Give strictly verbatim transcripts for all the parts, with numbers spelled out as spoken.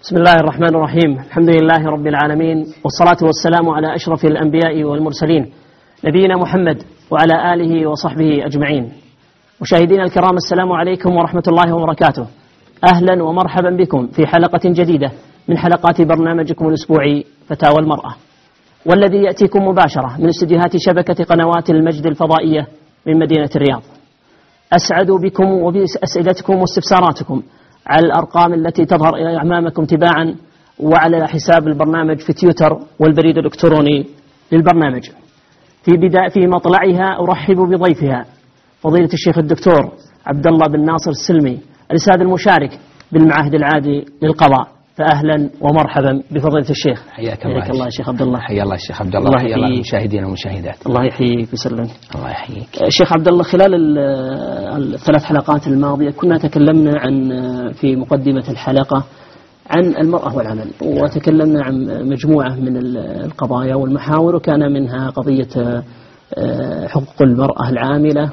بسم الله الرحمن الرحيم. الحمد لله رب العالمين، والصلاة والسلام على أشرف الأنبياء والمرسلين نبينا محمد وعلى آله وصحبه أجمعين. مشاهدينا الكرام، السلام عليكم ورحمة الله وبركاته. أهلا ومرحبا بكم في حلقة جديدة من حلقات برنامجكم الأسبوعي فتاوى المرأة، والذي يأتيكم مباشرة من استديوهات شبكة قنوات المجد الفضائية من مدينة الرياض. أسعد بكم وبأسئلتكم واستفساراتكم على الأرقام التي تظهر أمامكم تباعا، وعلى حساب البرنامج في تويتر والبريد الإلكتروني للبرنامج. في بداية في مطلعها أرحب بضيفها فضيلة الشيخ الدكتور عبد الله بن ناصر السلمي، الأستاذ المشارك بالمعهد العادي للقضاء. فأهلا ومرحبا بفضيلة الشيخ. حياك الله, الله يا شيخ عبد الله. حيا الله الشيخ عبد الله. حيا الله المشاهدين والمشاهدات. الله يحييك ويسلم. الله يحييك. شيخ عبد الله، خلال الثلاث حلقات الماضية كنا تكلمنا عن في مقدمة الحلقة عن المرأة والعمل، وتكلمنا عن مجموعة من القضايا والمحاور، وكان منها قضية حقوق المرأة العاملة،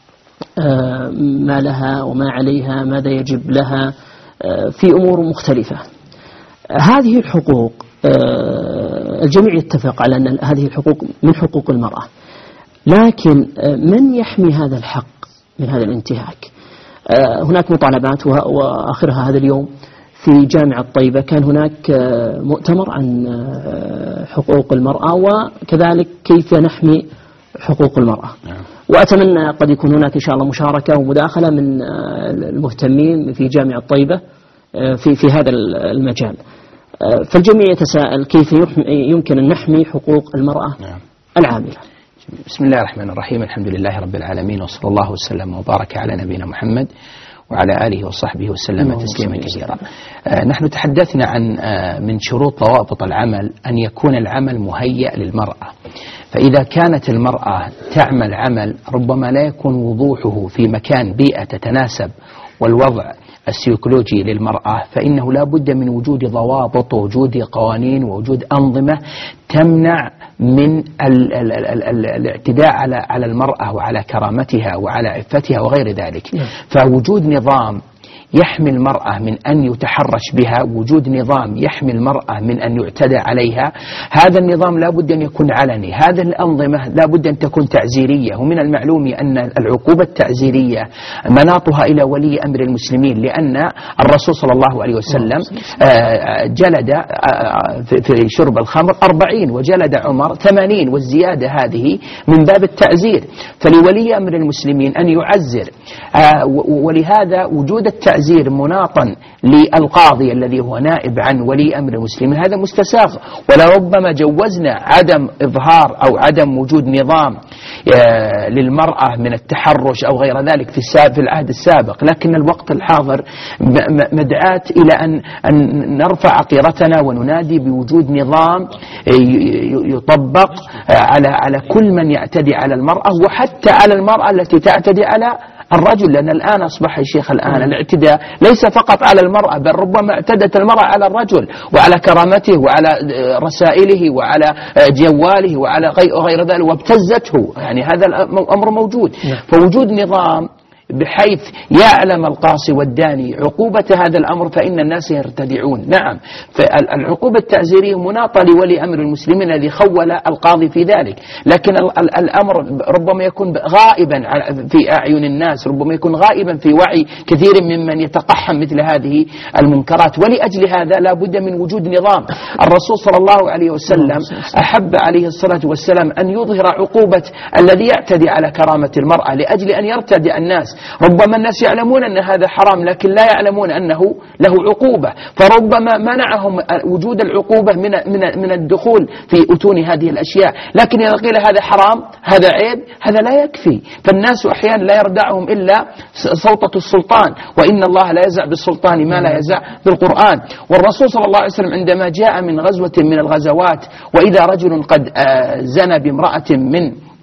ما لها وما عليها، ماذا يجب لها في أمور مختلفة. هذه الحقوق الجميع يتفق على أن هذه الحقوق من حقوق المرأة، لكن من يحمي هذا الحق من هذا الانتهاك؟ هناك مطالبات، وآخرها هذا اليوم في جامعة طيبة كان هناك مؤتمر عن حقوق المرأة، وكذلك كيف نحمي حقوق المرأة. وأتمنى قد يكون هناك إن شاء الله مشاركة ومداخلة من المهتمين في جامعة طيبة في في هذا المجال. فالجميع يتساءل كيف يمكن أن نحمي حقوق المرأة العاملة. بسم الله الرحمن الرحيم. الحمد لله رب العالمين، وصلى الله وسلم وبارك على نبينا محمد وعلى آله وصحبه وسلم تسليما كثيرا. آه نحن تحدثنا عن آه من شروط ضوابط العمل أن يكون العمل مهيأ للمرأة. فإذا كانت المرأة تعمل عمل ربما لا يكون وضوحه في مكان بيئة تتناسب والوضع السيكولوجي للمرأة، فإنه لا بد من وجود ضوابط ووجود قوانين ووجود أنظمة تمنع من ال ال ال ال الاعتداء على على المرأة وعلى كرامتها وعلى عفتها وغير ذلك. فوجود نظام يحمي المرأة من أن يتحرش بها، وجود نظام يحمي المرأة من أن يعتدى عليها، هذا النظام لا بد أن يكون علني. هذه الأنظمة لا بد أن تكون تعزيرية، ومن المعلوم أن العقوبة التعزيرية مناطها إلى ولي أمر المسلمين، لأن الرسول صلى الله عليه وسلم جلد في شرب الخمر أربعين وجلد عمر ثمانين، والزيادة هذه من باب التعزير. فلولي أمر المسلمين أن يعزر، ولهذا وجود التعزير تعزير مناطا للقاضي الذي هو نائب عن ولي أمر المسلمين هذا مستساغ. ولربما جوزنا عدم إظهار أو عدم وجود نظام للمرأة من التحرش أو غير ذلك في العهد السابق، لكن الوقت الحاضر مدعاة إلى أن نرفع قيرتنا وننادي بوجود نظام يطبق على على كل من يعتدي على المرأة، وحتى على المرأة التي تعتدي على الرجل. لأن الآن أصبح الشيخ الآن الاعتداء ليس فقط على المرأة، بل ربما اعتدت المرأة على الرجل وعلى كرامته وعلى رسائله وعلى جواله وعلى غير ذلك، وابتزته. يعني هذا الأمر موجود. فوجود نظام بحيث يعلم القاصي والداني عقوبة هذا الأمر، فإن الناس يرتدعون. نعم، فالعقوبة التعزيرية مناطة لولي أمر المسلمين الذي خول القاضي في ذلك، لكن الأمر ربما يكون غائبا في أعين الناس، ربما يكون غائبا في وعي كثير ممن يتقحم مثل هذه المنكرات. ولأجل هذا لا بد من وجود نظام. الرسول صلى الله عليه وسلم أحب عليه الصلاة والسلام أن يظهر عقوبة الذي يعتدي على كرامة المرأة، لأجل أن يرتدع الناس. ربما الناس يعلمون أن هذا حرام، لكن لا يعلمون أنه له عقوبة، فربما منعهم وجود العقوبة من من من الدخول في أتون هذه الأشياء. لكن إذا قيل هذا حرام، هذا عيب، هذا لا يكفي. فالناس أحيانا لا يردعهم إلا سلطة السلطان، وإن الله لا يزع بالسلطان ما لا يزع بالقرآن. والرسول صلى الله عليه وسلم عندما جاء من غزوة من الغزوات، وإذا رجل قد زنى بامرأة من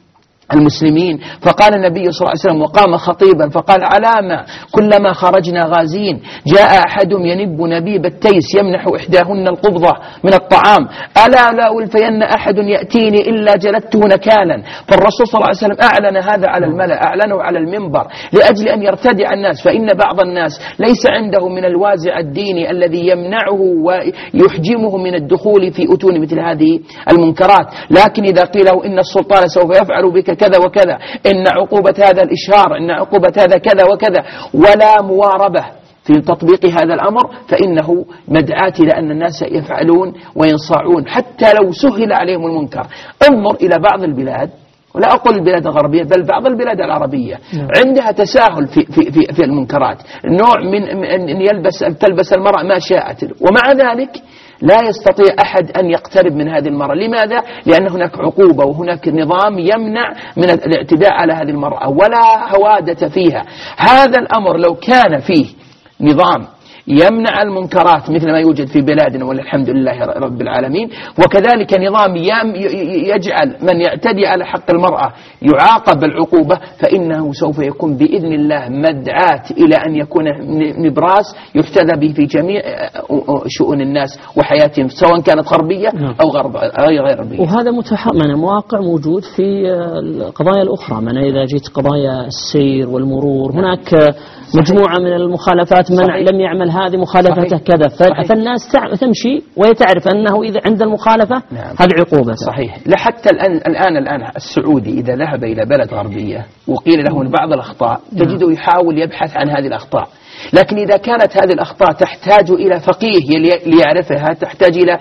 المسلمين. فقال النبي صلى الله عليه وسلم وقام خطيبا فقال علامة كلما خرجنا غازين جاء أحدهم ينب نبيب التيس يمنح إحداهن القبضة من الطعام ألا لا ألفين أحد يأتيني إلا جلدته نكالا. فالرسول صلى الله عليه وسلم أعلن هذا على الملأ، أعلنه على المنبر لأجل أن يرتدع الناس، فإن بعض الناس ليس عنده من الوازع الديني الذي يمنعه ويحجمه من الدخول في أتون مثل هذه المنكرات. لكن إذا قيل له إن السلطان سوف يفعل بك كذا وكذا، إن عقوبة هذا الإشهار، إن عقوبة هذا كذا وكذا، ولا مواربة في تطبيق هذا الأمر، فإنه مدعاة إلى أن الناس يفعلون وينصاعون حتى لو سهل عليهم المنكر. انظر إلى بعض البلاد، ولا أقول البلاد الغربية بل بعض البلاد العربية عندها تساهل في, في, في, في المنكرات، نوع من أن يلبس تلبس المرأة ما شاءت، ومع ذلك لا يستطيع أحد أن يقترب من هذه المرأة. لماذا؟ لأن هناك عقوبة وهناك نظام يمنع من الاعتداء على هذه المرأة ولا هوادة فيها. هذا الأمر لو كان فيه نظام يمنع المنكرات مثل ما يوجد في بلادنا والحمد لله رب العالمين، وكذلك نظام يجعل من يعتدي على حق المرأة يعاقب العقوبة، فإنه سوف يكون بإذن الله مدعاة إلى أن يكون نبراس يحتذى به في جميع شؤون الناس وحياتهم سواء كانت غربية أو غرب غير غربية. وهذا متحمل مواقع موجود في القضايا الأخرى، من إذا جيت قضايا السير والمرور هناك مجموعة من المخالفات، من صحيح. لم يعمل هذه مخالفته كذا، فالناس تمشي ويتعرف أنه إذا عند المخالفة نعم. هذه عقوبة. صحيح. لحتى الآن الآن الآن السعودي إذا ذهب إلى بلد غربية وقيل له من بعض الأخطاء تجده يحاول يبحث عن هذه الأخطاء، لكن إذا كانت هذه الأخطاء تحتاج إلى فقيه ليعرفها، تحتاج إلى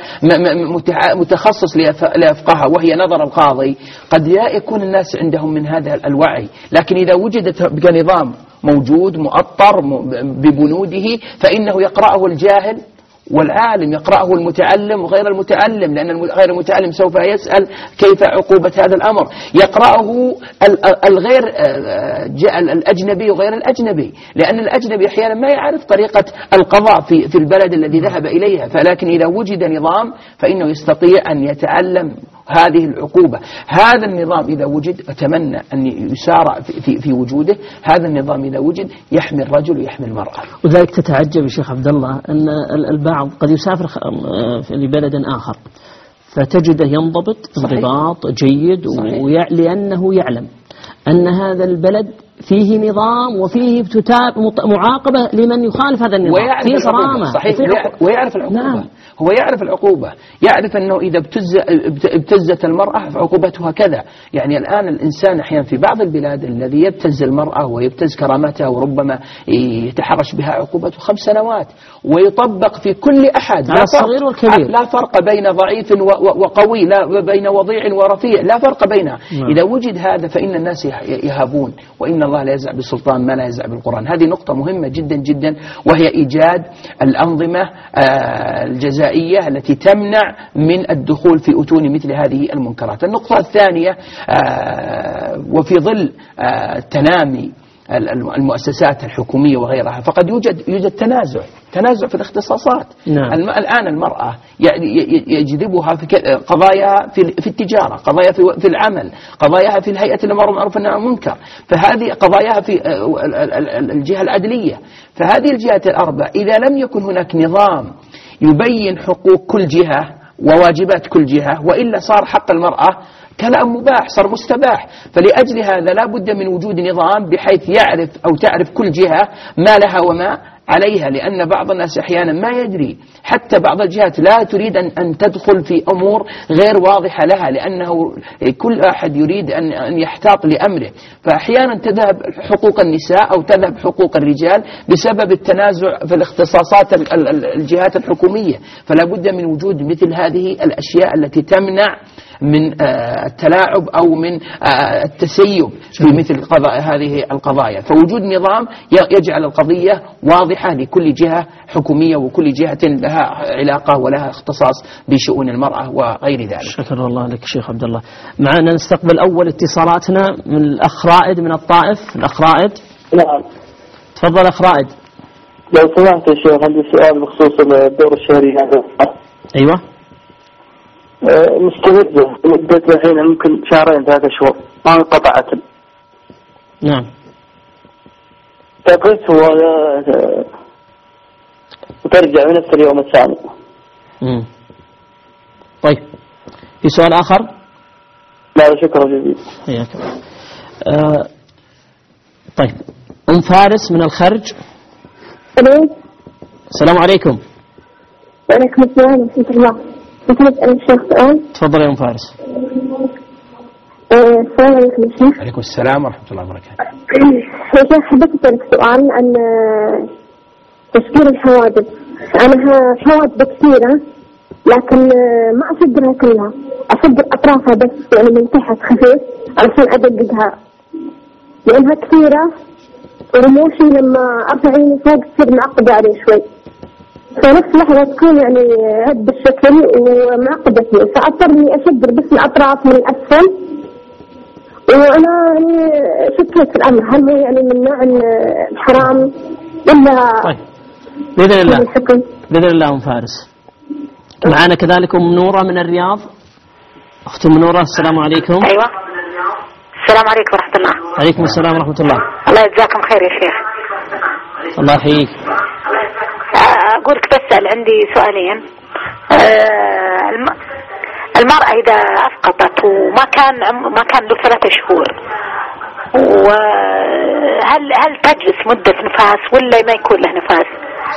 متخصص ليفقهها وهي نظر القاضي، قد لا يكون الناس عندهم من هذا الوعي. لكن إذا وجدت كنظام موجود مؤطر ببنوده فإنه يقرأه الجاهل والعالم، يقرأه المتعلم وغير المتعلم، لأن غير المتعلم سوف يسأل كيف عقوبة هذا الأمر، يقرأه الغير الأجنبي وغير الأجنبي، لأن الأجنبي أحيانا ما يعرف طريقة القضاء في في البلد الذي ذهب إليها، فلكن إذا وجد نظام فإنه يستطيع أن يتعلم هذه العقوبة. هذا النظام إذا وجد أتمنى أن يسارع في, في, في وجوده. هذا النظام إذا وجد يحمي الرجل ويحمي المرأة. وذلك تتعجب يا شيخ عبد الله أن البعض قد يسافر لبلد آخر فتجده ينضبط انضباط جيد، لأنه يعلم أن هذا البلد فيه نظام وفيه معاقبة لمن يخالف هذا النظام، ويعرف فيه صرامة صحيح ويعرف العقوبة. نعم. هو يعرف العقوبة، يعرف أنه إذا ابتز ابتزت المرأة فعقوبتها كذا. يعني الآن الإنسان أحيانا في بعض البلاد الذي يبتز المرأة ويبتز كرامتها وربما يتحرش بها عقوبته خمس سنوات، ويطبق في كل أحد على الصغير والكبير، لا فرق بين ضعيف وقوي، لا بين وضيع ورفيع، لا فرق بينها. إذا وجد هذا فإن الناس يهابون، وإن الله لا يزع بالسلطان ما لا يزع بالقرآن. هذه نقطة مهمة جدا جدا، وهي إيجاد الأنظمة الجزائية التي تمنع من الدخول في أتون مثل هذه المنكرات. النقطة الثانية وفي ظل تنامي المؤسسات الحكومية وغيرها فقد يوجد يوجد تنازع تنازع في الاختصاصات. نعم. الآن المرأة يجذبها في قضاياها في التجارة، قضاياها في العمل، قضاياها في الهيئة الأمر بالمعروف والنهي عن المنكر، فهذه قضاياها في الجهة العدلية. فهذه الجهات الأربع إذا لم يكن هناك نظام يبين حقوق كل جهة وواجبات كل جهة، وإلا صار حق المرأة كلام مباح، صار مستباح. فلأجل هذا لا بد من وجود نظام بحيث يعرف أو تعرف كل جهة ما لها وما عليها، لأن بعض الناس أحيانا ما يدري، حتى بعض الجهات لا تريد أن, أن تدخل في أمور غير واضحة لها، لأنه كل أحد يريد أن, أن يحتاط لأمره، فأحيانا تذهب حقوق النساء أو تذهب حقوق الرجال بسبب التنازع في الاختصاصات الجهات الحكومية. فلا بد من وجود مثل هذه الأشياء التي تمنع من التلاعب أو من التسيب في مثل قضاء هذه القضايا. فوجود نظام يجعل القضية واضحة لكل جهة حكومية وكل جهة لها علاقة ولها اختصاص بشؤون المرأة وغير ذلك. شكرا الله لك شيخ عبد الله. معنا نستقبل أول اتصالاتنا من الأخ رائد من الطائف. الأخ رائد. نعم. تفضل أخ رائد. لو سمحت يا شيخ عندي سؤال بخصوص الدور الشهري هذا. أيوة. مستمد مدة الحين ممكن شهرين ثلاثة شهور. ما انقطعت. نعم. تقص وترجع في نفس اليوم الثاني. مم. طيب في سؤال آخر؟ لا شكرا جزيلا. حياك الله. آه طيب أم فارس من الخرج. السلام عليكم. وعليكم السلام ورحمة الله. ممكن أسأل الشيخ سؤال؟ تفضل يا أم فارس. السلام عليكم يا شيخ. عليكم السلام ورحمة الله وبركاته. يا شيخ حبيت أسألك سؤال عن تشكيل الحوادث. أنا حوادث كثيرة لكن ما أصدرها كلها، أصدر أطرافها بس يعني من تحت خفيف علشان أدققها لأنها كثيرة، ورموشي لما أرفع عيني فوق تصير معقدة عليه شوي، فنفس لحظة تكون يعني عد الشكل ومعقدة فيه، فأضطر إني أشدر بس الأطراف من الأسفل، وأنا يعني شكيت في الأمر هل هو يعني من نوع الحرام ولا؟ طيب بإذن الله بإذن الله أم فارس. معنا كذلك أم نورة من الرياض. أخت أم نورة السلام عليكم. أيوة السلام عليكم ورحمة الله. عليكم السلام ورحمة الله. الله يجزاكم خير يا شيخ. الله يحييك. أقولك بسأل عندي سؤالين. المرأة إذا أسقطت وما كان ما كان له ثلاثة شهور، وهل هل تجلس مدة نفاس ولا ما يكون له نفاس؟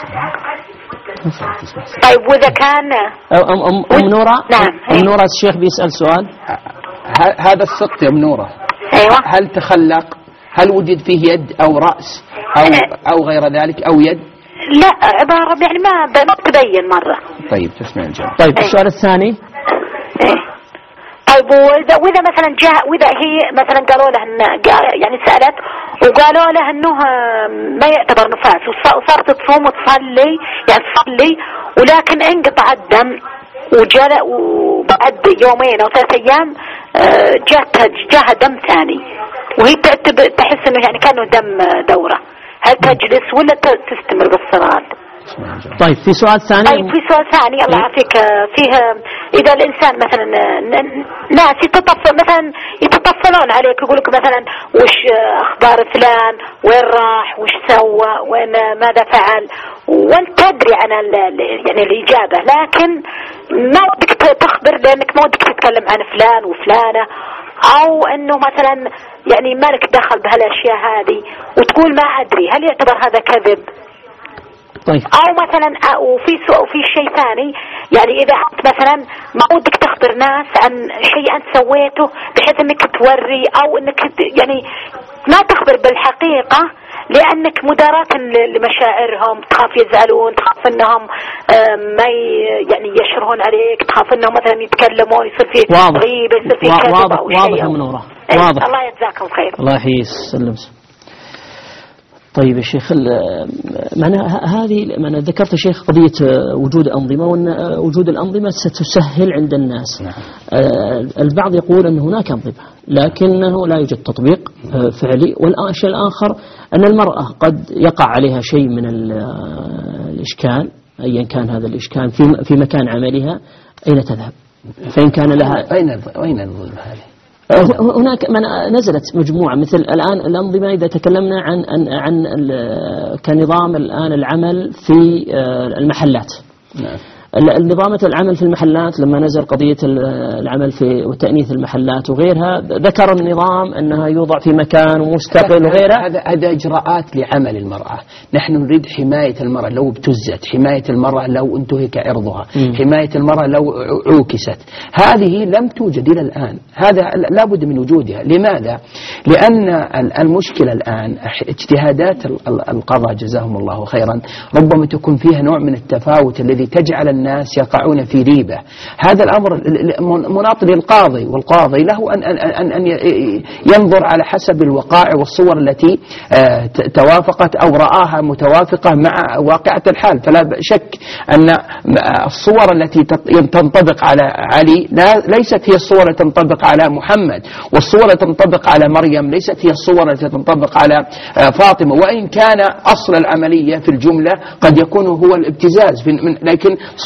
طيب وإذا كان أم, أم, أم نورة. نعم. أم نورة الشيخ بيسأل سؤال. هذا السقط يا أم نورة. أيوة. هل تخلق؟ هل وجد فيه يد أو رأس أو أو غير ذلك أو يد؟ لا عبارة يعني ما ما تبين مرة. طيب تسمع الجواب. طيب السؤال الثاني. إيه. طيب وإذا وإذا مثلا جاء وإذا هي مثلا قالوا له إن يعني سألت وقالوا له إنه ما يعتبر نفاس وصارت تصوم وتصلي يعني تصلي ولكن انقطع الدم وجاء وبعد يومين أو ثلاث أيام جاء جاء دم ثاني وهي تحس إنه يعني كأنه دم دورة، هل تجلس ولا تستمر بالصلاة؟ طيب في سؤال ثاني. طيب في سؤال ثاني الله يعافيك. فيه إذا الإنسان مثلا ناس يتطفل مثلا يتطفلون عليك يقولك مثلا وش أخبار فلان وين راح وش سوى وين ماذا فعل وانت تدري عن يعني الإجابة لكن ما ودك تخبر لأنك ما ودك تتكلم عن فلان وفلانة أو أنه مثلا يعني مالك دخل بهالأشياء هذه وتقول ما أدري، هل يعتبر هذا كذب؟ طيب. أو مثلا وفي وفي شيء ثاني يعني إذا أنت مثلا ما ودك تخبر ناس عن شيء أنت سويته بحيث إنك توري أو إنك يعني ما تخبر بالحقيقة لأنك مداراة لمشاعرهم، تخاف يزعلون، تخاف إنهم ما يعني يشرهون عليك، تخاف إنهم مثلا يتكلمون يصير فيه غيبة يصير فيه كذب أو شيء. واضح من نوره. واضح. الله يجزاكم خير. الله يحييك. سلم. طيب يا شيخ معنى هذه معنى ذكرت يا شيخ قضية وجود أنظمة وأن وجود الأنظمة ستسهل عند الناس. نعم. البعض يقول أن هناك أنظمة لكنه لا يوجد تطبيق فعلي، والشيء الآخر أن المرأة قد يقع عليها شيء من الإشكال أيا كان هذا الإشكال في في مكان عملها أين تذهب؟ فإن كان لها أين أين الظلم هذه؟ هناك من نزلت مجموعة مثل الآن الأنظمة إذا تكلمنا عن عن عن كنظام الآن العمل في المحلات. نعم. النظام العمل في المحلات لما نزل قضية العمل في وتأنيث المحلات وغيرها ذكر النظام أنها يوضع في مكان ومستقل وغيرها. هذا هذا إجراءات لعمل المرأة. نحن نريد حماية المرأة لو ابتزت، حماية المرأة لو انتهك عرضها، م. حماية المرأة لو عوكست. هذه لم توجد إلى الآن، هذا لابد من وجودها. لماذا؟ لأن المشكلة الآن اجتهادات القضاء جزاهم الله خيرا ربما تكون فيها نوع من التفاوت الذي تجعل الناس يقعون في ريبة. هذا الأمر مناط للقاضي، والقاضي له أن, أن, أن ينظر على حسب الوقائع والصور التي توافقت أو رآها متوافقة مع واقعة الحال. فلا شك أن الصور التي تنطبق على علي ليست هي الصور التي تنطبق على محمد، والصور التي تنطبق على مريم ليست هي الصور التي تنطبق على فاطمة، وإن كان أصل العملية في الجملة قد يكون هو الابتزاز، لكن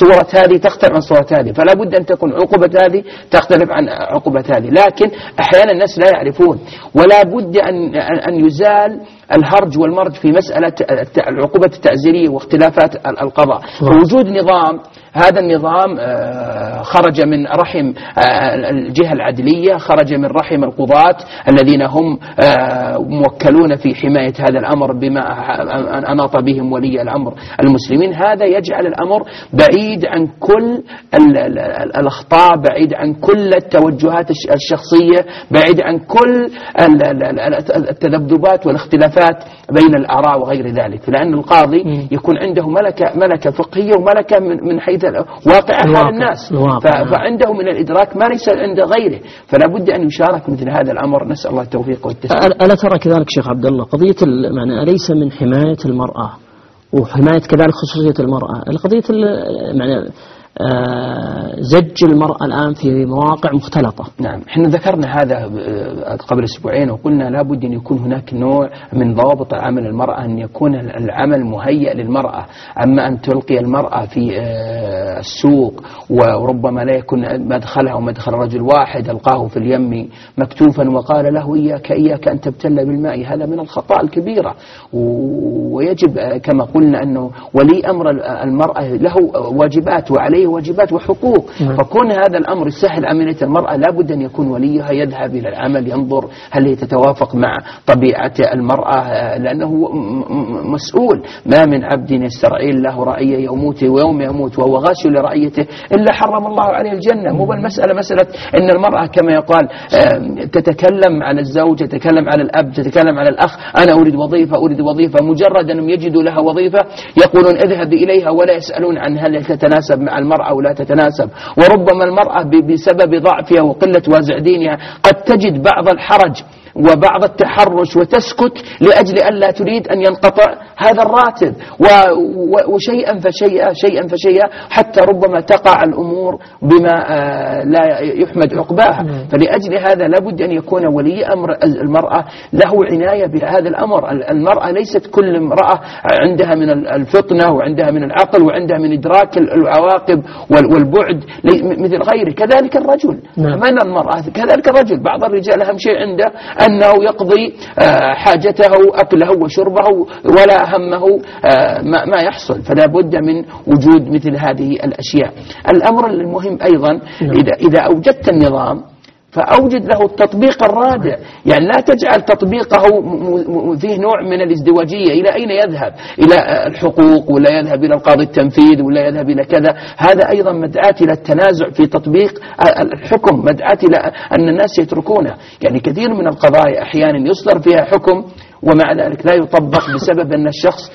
صورة هذه تختلف عن صورة هذه، فلا بد أن تكون عقوبة هذه تختلف عن عقوبة هذه. لكن أحيانا الناس لا يعرفون، ولا بد أن أن يزال الهرج والمرج في مسألة العقوبة التعزيرية واختلافات القضاء. فوجود نظام، هذا النظام خرج من رحم الجهة العدلية، خرج من رحم القضاة الذين هم موكلون في حماية هذا الأمر بما أناط بهم ولي الأمر المسلمين. هذا يجعل الأمر بعيد عن كل الأخطاء، بعيد عن كل التوجهات الشخصية، بعيد عن كل التذبذبات والاختلافات بين الآراء وغير ذلك، لأن القاضي يكون عنده ملكة ملكة فقهية وملكة من حيث واقع حال الناس، فعنده من الإدراك ما ليس عند غيره، فلا بد أن يشارك مثل هذا الأمر. نسأل الله التوفيق والتسديد. ألا ترى كذلك شيخ عبد الله قضية يعني أليس من حماية المرأة وحماية كذلك خصوصية المرأة القضية يعني زج المرأة الآن في مواقع مختلطة؟ نعم، احنا ذكرنا هذا قبل أسبوعين وقلنا لابد أن يكون هناك نوع من ضوابط عمل المرأة، أن يكون العمل مهيئ للمرأة. أما أن تلقي المرأة في السوق وربما لا يكون مدخلها ومدخل رجل واحد، ألقاه في اليم مكتوفا وقال له إياك إياك أن تبتل بالماء، هذا من الخطأ الكبيرة. ويجب كما قلنا أنه ولي أمر المرأة له واجبات وعليه واجبات وحقوق، فكون هذا الأمر يسهل عملية المرأة لابد أن يكون وليها يذهب إلى العمل ينظر هل هي تتوافق مع طبيعة المرأة، لأنه مسؤول. ما من عبد يسترعي له رعية يموت ويوم يموت وهو غاش لرعيته إلا حرم الله عليه الجنة. مو بالمسألة مسألة أن المرأة كما يقال تتكلم عن الزوج، تتكلم عن الأب، تتكلم عن الأخ، أنا أريد وظيفة أريد وظيفة، مجرد أنهم يجدوا لها وظيفة يقولون اذهب إليها ولا يسألون عن هل تتناسب مع المرأة أو لا تتناسب. وربما المرأة بسبب ضعفها وقلة وازع دينها قد تجد بعض الحرج وبعض التحرش وتسكت لأجل أن لا تريد أن ينقطع هذا الراتب، وشيئا فشيئا شيئا فشيئا حتى ربما تقع الأمور بما لا يحمد عقباها. فلأجل هذا لابد أن يكون ولي أمر المرأة له عناية بهذا الأمر. المرأة ليست كل امرأة عندها من الفطنة وعندها من العقل وعندها من إدراك العواقب والبعد مثل غيره. كذلك الرجل، من المرأة كذلك الرجل. بعض الرجال أهم شيء عنده أنه يقضي حاجته أكله وشربه ولا همه ما يحصل، فلا بد من وجود مثل هذه الأشياء. الأمر المهم أيضا إذا, إذا أوجدت النظام فأوجد له التطبيق الرادع، يعني لا تجعل تطبيقه فيه نوع من الازدواجية. إلى أين يذهب؟ إلى الحقوق ولا يذهب إلى القاضي التنفيذ ولا يذهب إلى كذا؟ هذا أيضا مدعاة إلى التنازع في تطبيق الحكم، مدعاة إلى أن الناس يتركونه. يعني كثير من القضايا أحيانا يصدر فيها حكم ومع ذلك لا يطبق بسبب أن الشخص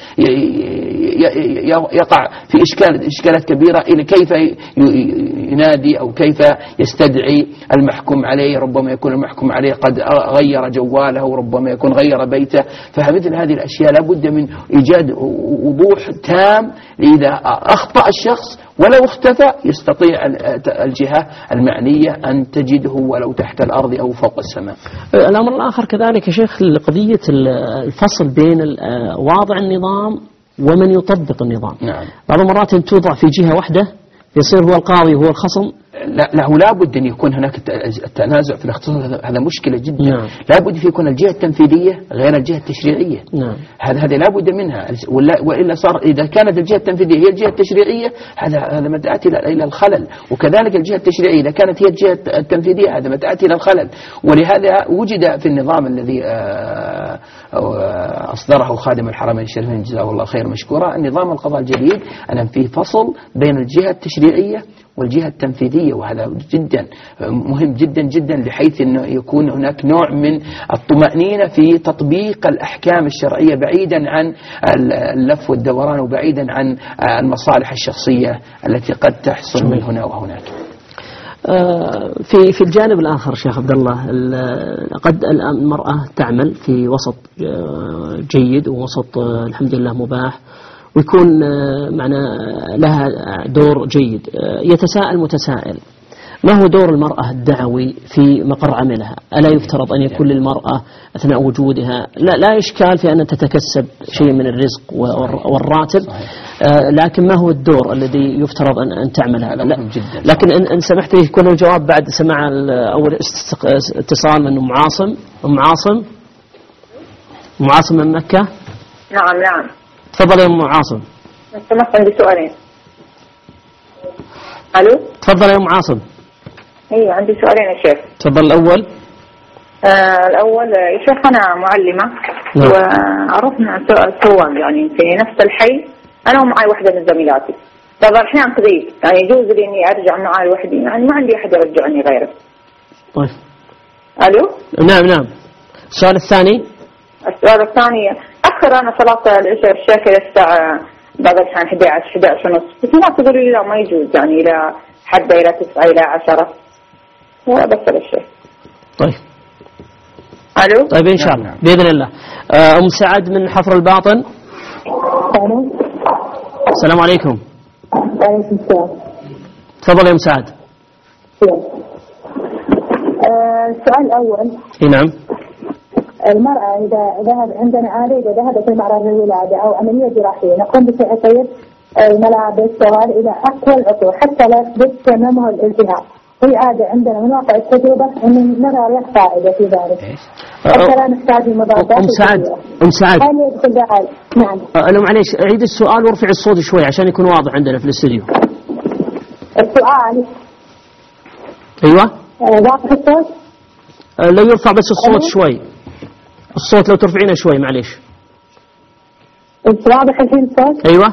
يقع في إشكال إشكالات كبيرة إلى كيف ينادي أو كيف يستدعي المحكوم عليه. ربما يكون المحكوم عليه قد غير جواله وربما يكون غير بيته. فمثل هذه الأشياء لابد من إيجاد وضوح تام، إذا أخطأ الشخص ولو اختفى يستطيع الجهة المعنية أن تجده ولو تحت الأرض أو فوق السماء. الأمر الآخر كذلك يا شيخ قضية الفصل بين واضع النظام ومن يطبق النظام. نعم. بعض المرات توضع في جهة واحدة يصير هو القاضي وهو الخصم. لا له لابد أن يكون هناك التنازع في الاختصاص، هذا مشكلة جدا. نعم. لابد في يكون الجهة التنفيذية غير الجهة التشريعية. نعم. هذا هذا لابد منها، وإلا صار إذا كانت الجهة التنفيذية هي الجهة التشريعية هذا هذا مدعاة إلى الخلل، وكذلك الجهة التشريعية إذا كانت هي الجهة التنفيذية هذا مدعاة إلى الخلل. ولهذا وجد في النظام الذي أصدره خادم الحرمين الشريفين جزاه الله خير مشكورا النظام القضاء الجديد أن فيه فصل بين الجهة التشريعية والجهة التنفيذية، وهذا جدا مهم جدا جدا بحيث أنه يكون هناك نوع من الطمأنينة في تطبيق الأحكام الشرعية بعيدا عن اللف والدوران وبعيدا عن المصالح الشخصية التي قد تحصل من هنا وهناك. في في الجانب الآخر شيخ عبد الله، قد المرأة تعمل في وسط جيد ووسط الحمد لله مباح ويكون معنا لها دور جيد. يتساءل متسائل، ما هو دور المرأة الدعوي في مقر عملها؟ ألا يفترض أن يكون للمرأة أثناء وجودها لا, لا إشكال في أن تتكسب شيء من الرزق والراتب، آه لكن ما هو الدور الذي يفترض أن, أن تعمله؟ لا لكن إن, إن سمحت يكون الجواب بعد سماع أول اتصال من أم عاصم. أم عاصم أم عاصم من مكة. نعم نعم. تفضل يا أم عاصم. سمحت عندي سؤالين. ألو. تفضل يا أم عاصم. ايوه عندي سؤالين يا شيخ. تفضل. الأول. آه الأول يا شيخ أنا معلمة. نعم. وعرفنا سوا يعني في نفس الحي أنا ومعي واحدة من زميلاتي. طبعا أحيانا كذي يعني يجوز لي إني أرجع معي لوحدي، يعني ما عندي أحد يرجعني غيره. طيب. ألو. نعم نعم. السؤال الثاني. السؤال الثاني أخر أنا صلاة العشاء الشيخ إلى الساعة بعد الحين أحد عشر أحد عشر ونص، بس ما تقولوا لي لا ما يجوز يعني إلى حد إلى تسعة إلى عشرة. هذا بس الشيء. طيب. ألو. طيب إن شاء الله بإذن الله. أم سعد من حفر الباطن. السلام عليكم. وعليكم السلام. تفضل يا أم سعد. السؤال الأول. إيه نعم. المرأة إذا ذهب عندنا عادة إذا ذهبت المرأة للولادة أو عملية جراحية نقوم بتغيير الملابس صغار إلى أقوى العطور حتى لا يثبت تمامه الالتهاب. هي عادة عندنا من واقع التجربة أن نرى ريح فائدة في ذلك. حتى لا نحتاج المضادات. أم سعد. أم سعد. هل يدخل داعي؟ نعم. أنا معليش عيد السؤال وارفع الصوت شوي عشان يكون واضح عندنا في الاستوديو. السؤال. أيوة. واضح الصوت؟ لو يرفع بس الصوت شوي. الصوت لو ترفعينه شوي معليش. واضح الحين الصوت؟ أيوة.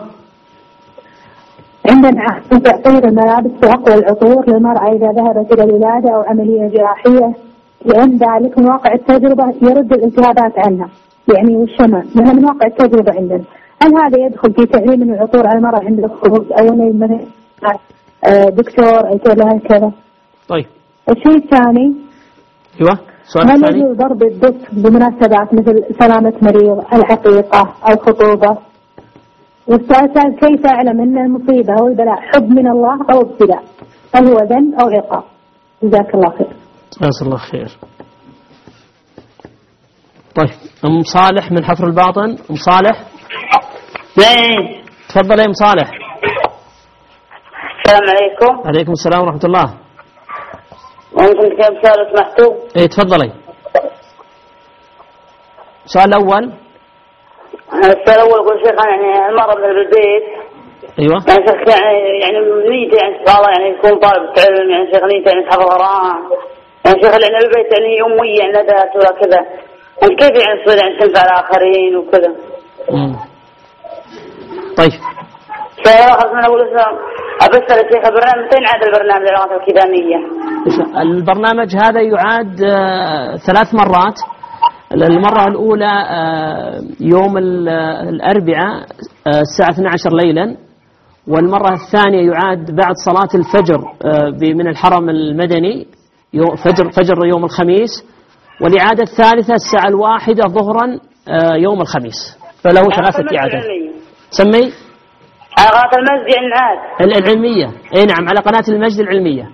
عندنا تغيير الملابس بأقوى العطور للمرأة إذا ذهبت إلى الولادة أو عملية جراحية، لأن ذلك من واقع التجربة يرد الالتهابات عنها يعني والشمع، لأنها من واقع التجربة عندنا. هل هذا يدخل في تعليم من العطور على المرأة عند الخروج أو مثلا دكتور أو كذا كذا؟ طيب. الشيء الثاني. أيوة. هل يجوز ضرب الدف بمناسبات مثل سلامة مريض، العقيقة، الخطوبة؟ والسؤال الثالث كيف أعلم أن المصيبة أو البلاء حب من الله أو ابتلاء؟ هل هو ذنب أو عقاب؟ جزاك الله خير. جزاك الله خير. طيب أم صالح من حفر الباطن. أم صالح. نعم. تفضل يا أم صالح. السلام عليكم. عليكم السلام ورحمة الله. ممكن كم سؤال سمحتوا؟ إيه تفضلي. السؤال الأول. السؤال الأول يقول شيخ يعني المرأة من البيت. أيوة. يعني شيخ يعني يعني نيته يعني سبحان الله يعني يكون طالب علم يعني شيخ نيته يعني تحفظ القرآن يعني شيخ لأن البيت يعني أمية يعني ندات ولا كذا يعني كيف يعني تسوي يعني تنفع الآخرين وكذا. امم. طيب. فأخذ من أول أسلام أبسل الشيخ البرنامج متين عاد البرنامج العلاقات الكيدانية. البرنامج هذا يعاد ثلاث مرات. المرة الأولى يوم الأربعاء الساعة اثنتي عشرة ليلا، والمرة الثانية يعاد بعد صلاة الفجر من الحرم المدني فجر فجر يوم الخميس، والإعادة الثالثة الساعة الواحدة ظهرا يوم الخميس، فله ثلاثة إعادات. سمي على قناة المجد العاد العلمية. أي نعم على قناة المجد العلمية.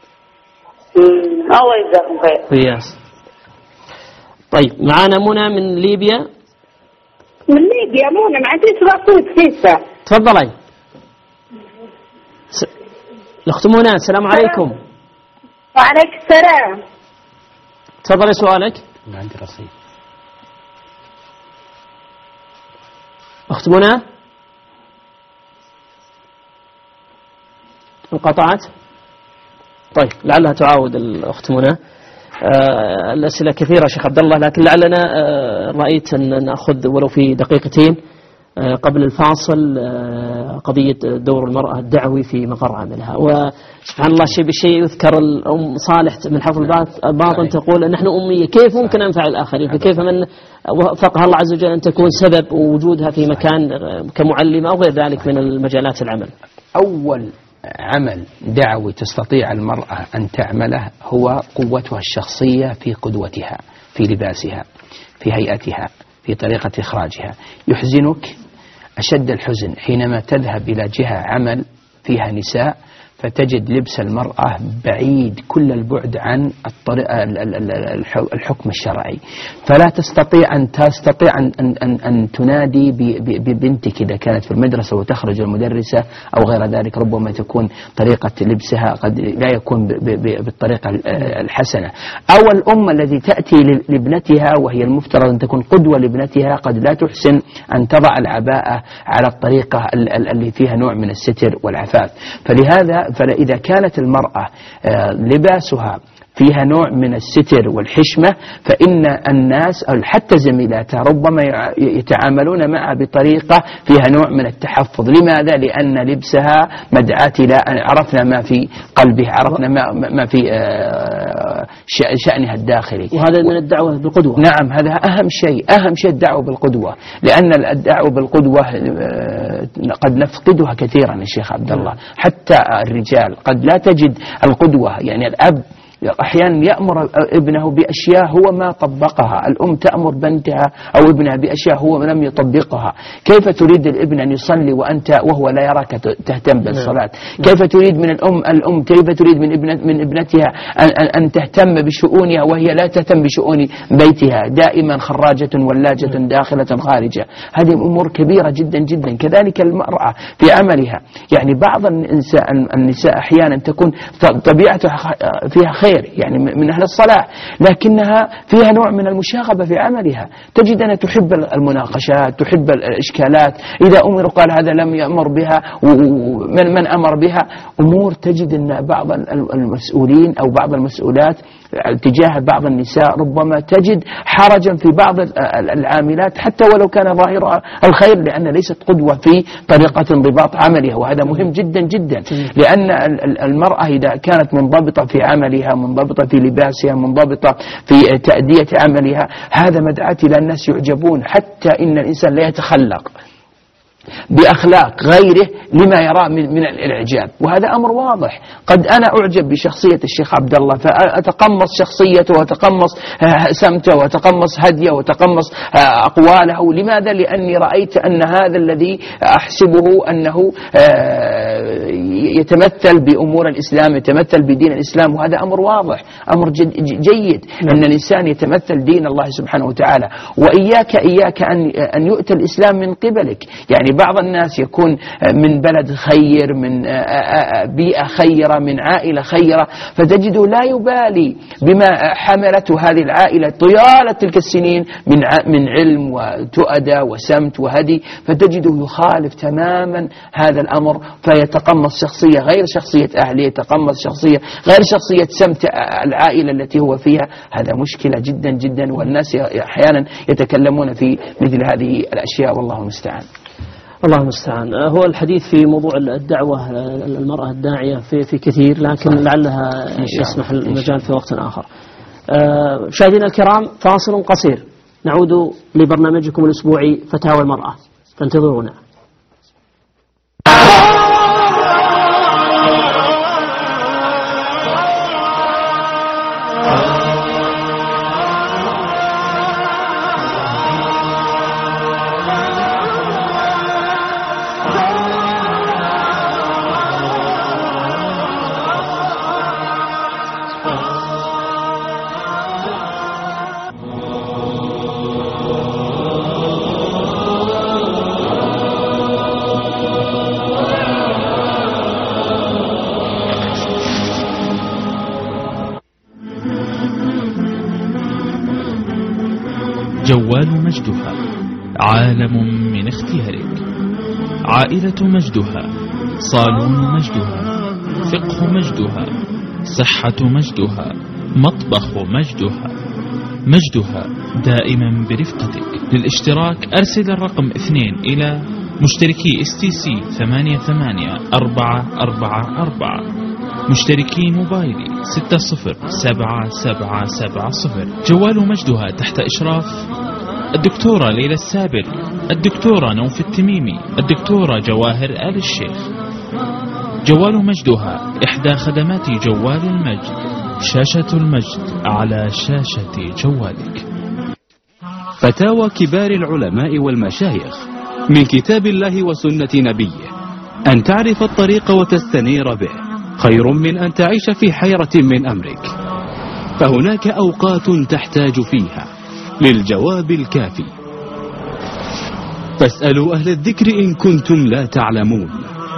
الله يجزاكم خير. ياس. طيب معانا منى من ليبيا. من ليبيا منى ما عندي سؤال كيسة. تفضلي. س... الأخت منى السلام عليكم. وعليك السلام. تفضلي سؤالك. ما عندي رصيد. أخت منى انقطعت. طيب لعلها تعاود الأخت منى. آه الأسئلة كثيرة شيخ عبد الله، لكن لعلنا آه رأيت أن نأخذ ولو في دقيقتين آه قبل الفاصل آه قضية دور المرأة الدعوي في مقر عملها. وسبحان الله شيء بشيء يذكر الأم صالح من حفظ الباطن تقول نحن أمية كيف ممكن أنفع الآخرين، فكيف من وفقها الله عز وجل أن تكون سبب وجودها في مكان كمعلمة أو غير ذلك من المجالات العمل. أول عمل دعوي تستطيع المرأة أن تعمله هو قوتها الشخصية في قدوتها، في لباسها، في هيئتها، في طريقة إخراجها. يحزنك أشد الحزن حينما تذهب إلى جهة عمل فيها نساء فتجد لبس المرأة بعيد كل البعد عن الحكم الشرعي، فلا تستطيع أن تستطيع أن, أن, أن تنادي ببنتك إذا كانت في المدرسة وتخرج المدرسة أو غير ذلك. ربما تكون طريقة لبسها قد لا يكون بالطريقة الحسنة، أو الأم التي تأتي لابنتها وهي المفترض أن تكون قدوة لابنتها قد لا تحسن أن تضع العباءة على الطريقة اللي فيها نوع من الستر والعفاف. فلهذا فإذا كانت المرأة لباسها فيها نوع من الستر والحشمة فإن الناس أو حتى زميلاتها ربما يتعاملون معها بطريقة فيها نوع من التحفظ. لماذا؟ لأن لبسها مدعاة إلى عرفنا ما في قلبها، عرفنا ما, ما في شأنها الداخلي. وهذا من الدعوة بالقدوة. نعم، هذا أهم شيء، أهم شيء الدعوة بالقدوة، لأن الدعوة بالقدوة قد نفقدها كثيرا يا شيخ عبد الله. حتى الرجال قد لا تجد القدوة، يعني الأب أحيانا يأمر ابنه بأشياء هو ما طبقها، الأم تأمر بنتها أو ابنها بأشياء هو لم يطبقها. كيف تريد الابن أن يصلي وأنت وهو لا يراك تهتم بالصلاة؟ كيف تريد من الأم الأم كيف تريد من ابنة من ابنتها أن, أن تهتم بشؤونها وهي لا تهتم بشؤون بيتها، دائما خراجة ولاجة داخلة خارجة؟ هذه أمور كبيرة جدا جدا. كذلك المرأة في عملها، يعني بعض النساء النساء أحيانا تكون طبيعتها فيها خير، يعني من أهل الصلاح، لكنها فيها نوع من المشاغبة في عملها. تجد أنها تحب المناقشات، تحب الإشكالات، إذا أمر قال هذا لم يأمر بها ومن من أمر بها. أمور تجد أن بعض المسؤولين أو بعض المسؤولات تجاه بعض النساء ربما تجد حرجا في بعض العاملات حتى ولو كان ظاهرها الخير، لأن ليست قدوة في طريقة انضباط عملها. وهذا مهم جدا جدا، لأن المرأة إذا كانت منضبطة في عملها، منضبطة في لباسها، منضبطة في تأدية عملها، هذا مدعاة إلى الناس يعجبون، حتى إن الإنسان لا يتخلق بأخلاق غيره لما يرى من, من الإعجاب. وهذا أمر واضح. قد أنا أعجب بشخصية الشيخ عبد الله فأتقمص شخصيته وأتقمص سمته وأتقمص هديه وأتقمص أقواله. لماذا؟ لأني رأيت أن هذا الذي أحسبه أنه يتمثل بأمور الإسلام، يتمثل بدين الإسلام، وهذا أمر واضح، أمر جيد أن الإنسان يتمثل دين الله سبحانه وتعالى. وإياك إياك أن أن يؤتى الإسلام من قبلك. يعني بعض الناس يكون من بلد خير، من بيئة خيرة، من عائلة خيرة، فتجده لا يبالي بما حملته هذه العائلة طيالة تلك السنين من من علم وتؤدى وسمت وهدي، فتجده يخالف تماما هذا الأمر فيتقمص شخصية غير شخصية أهله، يتقمص شخصية غير شخصية سمت العائلة التي هو فيها. هذا مشكلة جدا جدا، والناس أحيانا يتكلمون في مثل هذه الأشياء، والله المستعان. الله المستعان. هو الحديث في موضوع الدعوة المرأة الداعية في في كثير، لكن لعلها يسمح المجال في وقت آخر. مشاهدينا الكرام، فاصل قصير، نعود لبرنامجكم الأسبوعي فتاوى المرأة، فانتظرونا. جوال مجدها، عالم من اختيارك. عائلة مجدها، صالون مجدها، فقه مجدها، صحة مجدها، مطبخ مجدها. مجدها دائما برفقتك. للاشتراك أرسل الرقم اثنين إلى مشتركي اس تي سي ثمانية ثمانية أربعة أربعة أربعة، مشتركي موبايلي ستة صفر سبعة سبعة سبعة صفر. جوال مجدها تحت إشراف الدكتورة ليلى السابري، الدكتورة نوف التميمي، الدكتورة جواهر آل الشيخ. جوال مجدها إحدى خدمات جوال المجد، شاشة المجد على شاشة جوالك. فتاوى كبار العلماء والمشايخ من كتاب الله وسنة نبيه، أن تعرف الطريق وتستنير به، خير من أن تعيش في حيرة من أمرك، فهناك أوقات تحتاج فيها للجواب الكافي. فاسألوا أهل الذكر إن كنتم لا تعلمون.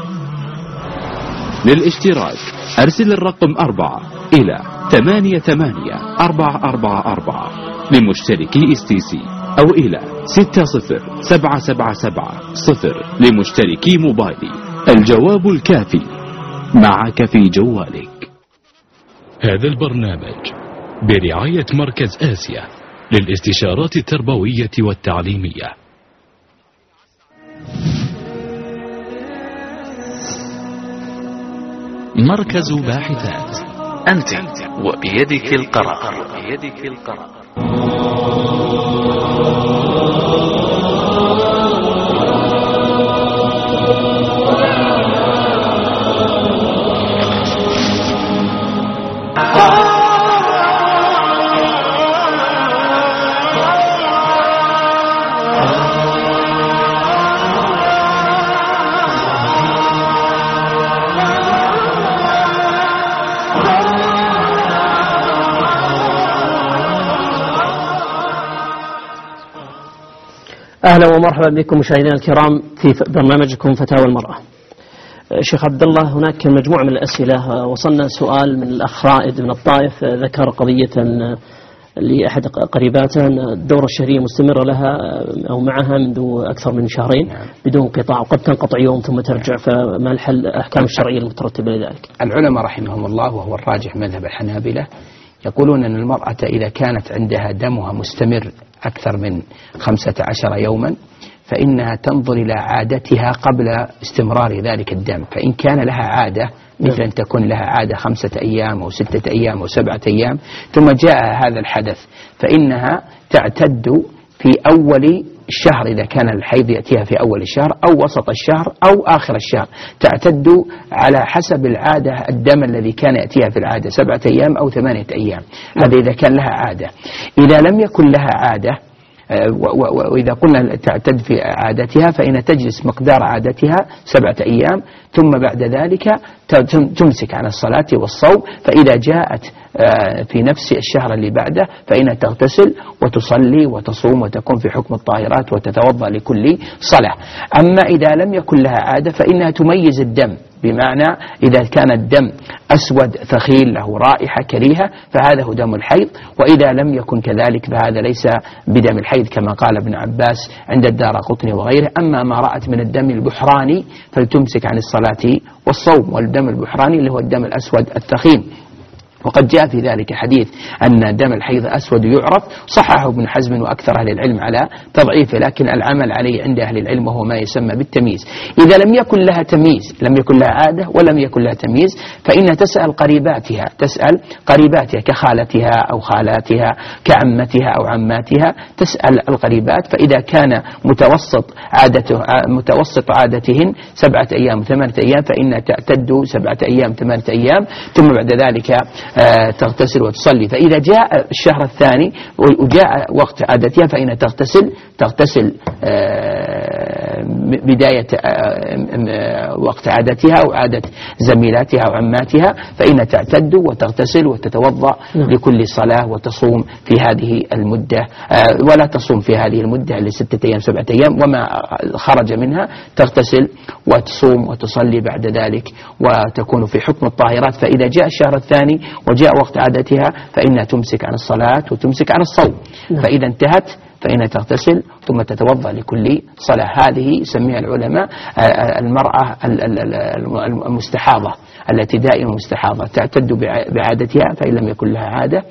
للاشتراك أرسل الرقم أربعة إلى ثمانية ثمانية أربعة أربعة أربعة لمشتركي اس تي سي، أو إلى ستة صفر سبعة سبعة سبعة صفر لمشتركي موبايلي. الجواب الكافي معك في جوالك. هذا البرنامج برعاية مركز آسيا للاستشارات التربوية والتعليمية. مركز باحثات، أنت وبيدك القرار. بيدك القرار. أهلا ومرحبا بكم مشاهدينا الكرام في برنامجكم فتاوى المرأة. شيخ عبد الله، هناك مجموعة من الأسئلة. وصلنا سؤال من الأخ رائد من الطائف، ذكر قضية لأحد قريباته الدورة الشهرية مستمرة لها أو معها منذ أكثر من شهرين بدون انقطاع، وقد تنقطع يوم ثم ترجع، فما الحل الأحكام الشرعية المترتبة لذلك؟ العلماء رحمهم الله، وهو الراجح مذهب الحنابلة، يقولون أن المرأة إذا كانت عندها دمها مستمر أكثر من خمسة عشر يوما فإنها تنظر إلى عادتها قبل استمرار ذلك الدم. فإن كان لها عادة مثل أن تكون لها عادة خمسة أيام أو ستة أيام أو سبعة أيام ثم جاء هذا الحدث، فإنها تعتد في أول الشهر إذا كان الحيض يأتيها في أول الشهر أو وسط الشهر أو آخر الشهر، تعتد على حسب العادة الدم الذي كان يأتيها في العادة سبعة أيام أو ثمانية أيام. هذا إذا كان لها عادة. إذا لم يكن لها عادة، وإذا قلنا تعتد في عادتها، فإن تجلس مقدار عادتها سبعة أيام ثم بعد ذلك تمسك عن الصلاة والصوم. فإذا جاءت في نفس الشهر اللي بعده فإنها تغتسل وتصلي وتصوم وتكون في حكم الطاهرات وتتوضأ لكل صلاة. أما إذا لم يكن لها عادة فإنها تميز الدم، بمعنى إذا كان الدم أسود ثخيل له رائحة كريهة فهذا هو دم الحيض، وإذا لم يكن كذلك فهذا ليس بدم الحيض كما قال ابن عباس عند الدارقطني وغيره. أما ما رأت من الدم البحراني فلتمسك عن الصلاة والصوم. والدم البحراني اللي هو الدم الأسود الثخين، وقد جاء في ذلك حديث أن دم الحيض أسود يعرف، صححه ابن حزم وأكثر أهل العلم على تضعيفه، لكن العمل عليه عند أهل العلم وهو ما يسمى بالتمييز. إذا لم يكن لها تمييز، لم يكن لها عادة ولم يكن لها تمييز، فإنها تسأل قريباتها، تسأل قريباتها كخالتها أو خالاتها كعمتها أو عماتها، تسأل القريبات. فإذا كان متوسط عادته متوسط عادتهن سبعة أيام ثمانية أيام فإنها تعتد سبعة أيام ثمانية أيام ثم بعد ذلك آه تغتسل وتصلي. فإذا جاء الشهر الثاني وجاء وقت عادتها فإنها تغتسل تغتسل آه بداية آه وقت عادتها أو عادة زميلاتها أو عماتها، فإنها تعتد وتغتسل وتتوضأ لكل صلاة وتصوم في هذه المدة، آه ولا تصوم في هذه المدة لستة أيام سبعة أيام، وما خرج منها تغتسل وتصوم وتصلي بعد ذلك وتكون في حكم الطاهرات. فإذا جاء الشهر الثاني وجاء وقت عادتها فإنها تمسك عن الصلاة وتمسك عن الصوم. فإذا انتهت فإنها تغتسل ثم تتوضأ لكل صلاة. هذه يسميها العلماء المرأة المستحاضة التي دائما مستحاضة، تعتد بعادتها فإن لم يكن لها عادة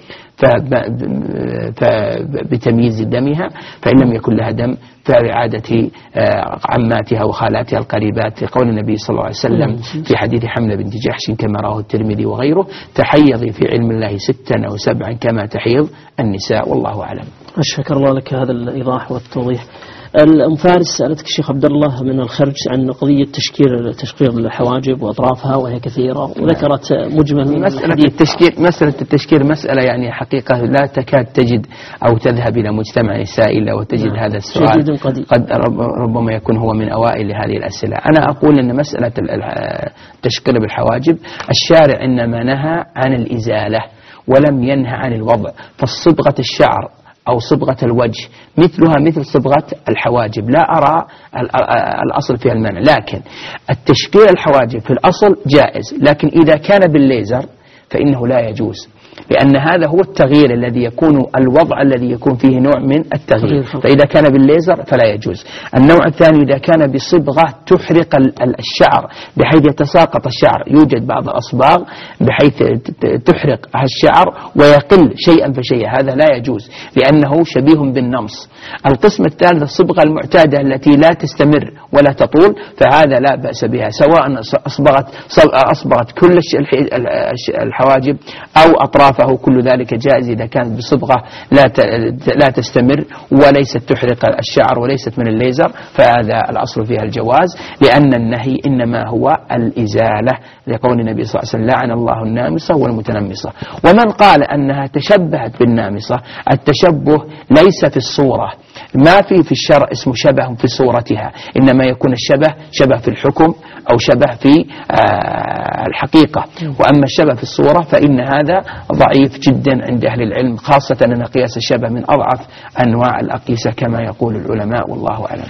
فبتمييز دمها، فإن لم يكن لها دم فبعادة عماتها وخالاتها القريبات، لقول النبي صلى الله عليه وسلم في حديث حملة بنت جحش كما رواه الترمذي وغيره: تحيضي في علم الله ستا أو سبعا كما تحيض النساء، والله أعلم. أشكر الله لك هذا الإيضاح والتوضيح. الأم فارس سألتك الشيخ عبد الله من الخرج عن قضية تشكيل تشقير الحواجب وأطرافها وهي كثيرة، وذكرت مجمل مسألة التشكيل مسألة التشكيل مسألة يعني حقيقة لا تكاد تجد أو تذهب إلى مجتمع نسائي إلا وتجد نعم. هذا السؤال قد ربما يكون هو من أوائل هذه الأسئلة. أنا أقول أن مسألة التشقير بالحواجب الشارع إنما نهى عن الإزالة ولم ينهى عن الوضع، فالصبغة الشعر أو صبغة الوجه مثلها مثل صبغة الحواجب، لا أرى الأصل فيها المنع، لكن التشقير الحواجب في الأصل جائز، لكن إذا كان بالليزر فإنه لا يجوز، لأن هذا هو التغيير الذي يكون الوضع الذي يكون فيه نوع من التغيير، فإذا كان بالليزر فلا يجوز. النوع الثاني إذا كان بصبغة تحرق الشعر بحيث يتساقط الشعر، يوجد بعض الأصباغ بحيث تحرق الشعر ويقل شيئا فشيئا، هذا لا يجوز لأنه شبيه بالنمص. القسم الثالث الصبغة المعتادة التي لا تستمر ولا تطول، فهذا لا بأس بها، سواء أصبغت أصبغت كل الحواجب أو أطراف، فهو كل ذلك جائز إذا كانت بصبغة لا لا تستمر وليست تحرق الشعر وليست من الليزر، فهذا الأصل فيها الجواز، لأن النهي إنما هو الإزالة، لقول النبي صلى الله عليه وسلم لعن الله النامصة والمتنمصة. ومن قال أنها تشبهت بالنامصة، التشبه ليس في الصورة، ما في في الشرع اسمه شبه في صورتها، إنما يكون الشبه شبه في الحكم أو شبه في آه الحقيقة، وأما الشبه في الصورة فإن هذا ضعيف جدا عند أهل العلم، خاصة أن قياس الشبه من أضعف أنواع الأقيسة كما يقول العلماء، والله أعلم.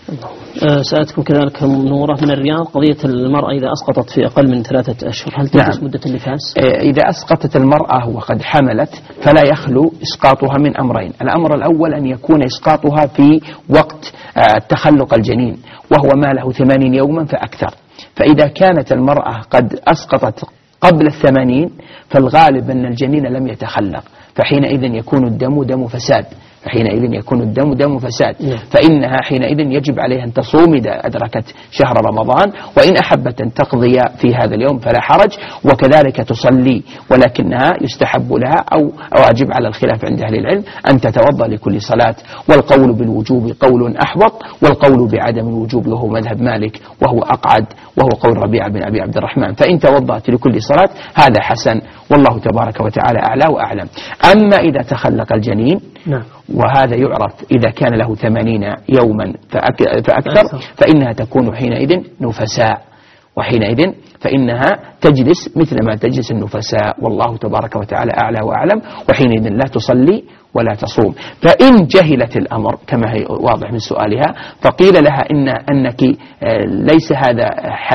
سألتكم كذلك نورة من الرياض قضية المرأة إذا أسقطت في أقل من ثلاثة أشهر هل تجلس نعم. مدة النفاس؟ إذا أسقطت المرأة وقد حملت فلا يخلو إسقاطها من أمرين، الأمر الأول أن يكون إسقاطها في وقت تخلق الجنين وهو ما له ثمانين يوما فأكثر، فإذا كانت المرأة قد أسقطت قبل الثمانين فالغالب أن الجنين لم يتخلق، فحينئذ يكون الدم دم فساد، فحينئذ يكون الدم دم فساد، فإنها حينئذ يجب عليها أن تصوم إذا أدركت شهر رمضان، وإن أحبت أن تقضي في هذا اليوم فلا حرج، وكذلك تصلي، ولكنها يستحب لها أو واجب على الخلاف عند أهل العلم أن تتوضأ لكل صلاة، والقول بالوجوب قول أحوط، والقول بعدم الوجوب له مذهب مالك وهو أقعد، وهو قول ربيعة بن أبي عبد الرحمن، فإن توضأت لكل صلاة هذا حسن، والله تبارك وتعالى أعلى وأعلم. أما إذا تخلق الجنين نعم. وهذا يعرف إذا كان له ثمانين يوما فأكثر فإنها تكون حينئذ نفساء، وحينئذ فإنها تجلس مثل ما تجلس النفساء، والله تبارك وتعالى أعلى وأعلم، وحينئذ لا تصلي ولا تصوم. فإن جهلت الأمر كما هي واضح من سؤالها فقيل لها إن أنك ليس هذا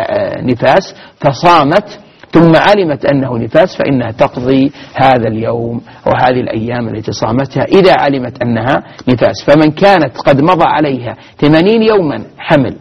نفاس فصامت ثم علمت أنه نفاس فإنها تقضي هذا اليوم وهذه الأيام التي صامتها إذا علمت أنها نفاس. فمن كانت قد مضى عليها ثمانين يوما حمل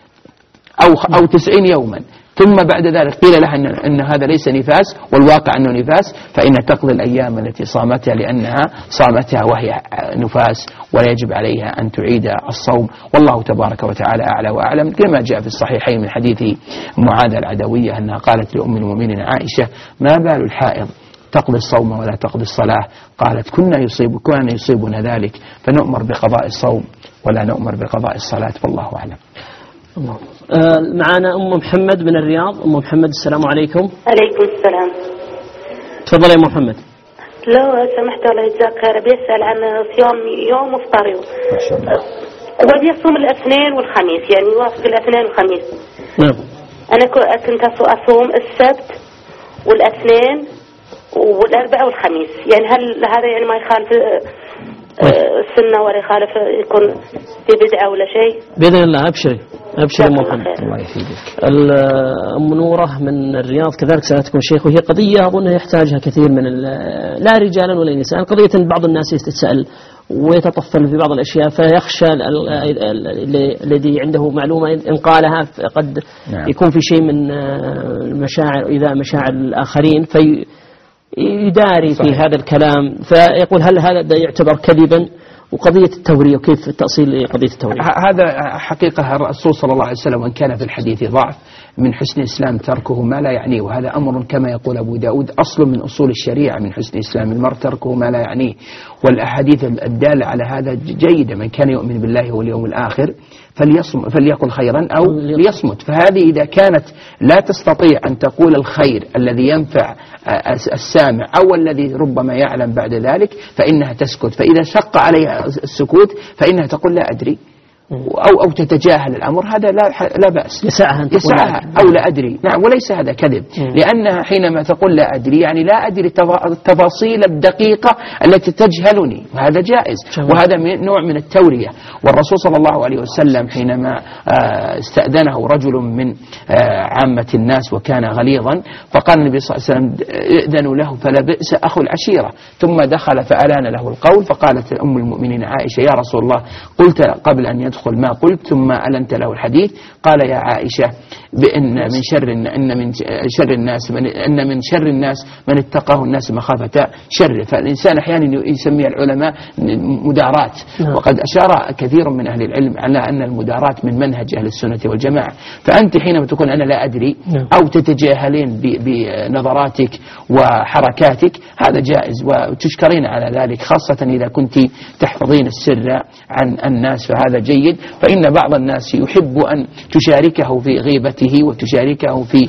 أو أو تسعين يوما ثم بعد ذلك قيل لها إن, إن هذا ليس نفاس والواقع أنه نفاس، فإنها تقضي الأيام التي صامتها لأنها صامتها وهي نفاس، ولا يجب عليها أن تعيد الصوم، والله تبارك وتعالى أعلى وأعلم، كما جاء في الصحيحين من حديث معاذ العدوية أنها قالت لأم المؤمنين عائشة ما بال الحائض تقضي الصوم ولا تقضي الصلاة؟ قالت كنا يصيب كنا يصيبنا ذلك فنؤمر بقضاء الصوم ولا نؤمر بقضاء الصلاة، والله أعلم. الله. آه معنا أم محمد من الرياض. أم محمد السلام عليكم. عليكم السلام. تفضل يا محمد. لو سمحت الله يجزاك خير بيسأل عن صيام يوم وفطار يوم. ودي يصوم الاثنين والخميس، يعني يوافق الاثنين والخميس. نعم. أنا كنت أصوم السبت والاثنين والأربعاء والخميس، يعني هل هذا يعني ما يخالف السنة ولا يخالف يكون في بدعة ولا شيء؟ بإذن الله. أبشري أبشري أم محمد. الله يفيدك. أم نورة من الرياض كذلك سألتكم شيخ، وهي قضية أظن يحتاجها كثير من لا رجالا ولا نساء، قضية أن بعض الناس يتساءل ويتطفل في بعض الأشياء فيخشى الذي عنده معلومة إن قالها قد نعم. يكون في شيء من المشاعر إذا مشاعر الآخرين في يداري صحيح. في هذا الكلام، فيقول هل هذا يعتبر كذبا وقضية التورية وكيف التأصيل لقضية التورية؟ هذا حقيقة الرسول صلى الله عليه وسلم وإن كان في الحديث ضعف من حسن إسلام تركه ما لا يعنيه، وهذا أمر كما يقول أبو داود أصل من أصول الشريعة، من حسن إسلام المرء تركه ما لا يعنيه. والأحاديث الدالة على هذا جيدة، من كان يؤمن بالله واليوم الآخر فليصم فليقل خيرا أو ليصمت. فهذه إذا كانت لا تستطيع أن تقول الخير الذي ينفع السامع أو الذي ربما يعلم بعد ذلك فإنها تسكت، فإذا شق عليها السكوت فإنها تقول لا أدري أو أو تتجاهل الأمر، هذا لا لا بأس، يسعها يسعها أو لا أدري. نعم، وليس هذا كذب، لأنها حينما تقول لا أدري يعني لا أدري التفاصيل الدقيقة التي تجهلني، وهذا جائز، وهذا نوع من التورية. والرسول صلى الله عليه وسلم حينما استأذنه رجل من عامة الناس وكان غليظا، فقال النبي صلى الله عليه وسلم ائذنوا له فلا بئس أخو العشيرة، ثم دخل فألان له القول، فقالت أم المؤمنين عائشة يا رسول الله قلت قبل أن يدخل ما قلت ثم ألنت له الحديث. قال يا عائشة بأن من شر إن من شر الناس من أن من شر الناس من اتقاه الناس مخافة شر. فالإنسان أحيانا يسمي العلماء مدارات، وقد أشار كثير من أهل العلم على أن المدارات من منهج أهل السنة والجماعة. فأنت حينما تقول أنا لا أدري أو تتجاهلين بنظراتك وحركاتك هذا جائز وتشكرين على ذلك، خاصة إذا كنت تحفظين السر عن الناس فهذا جيد. فإن بعض الناس يحب أن تشاركه في غيبته وتشاركه في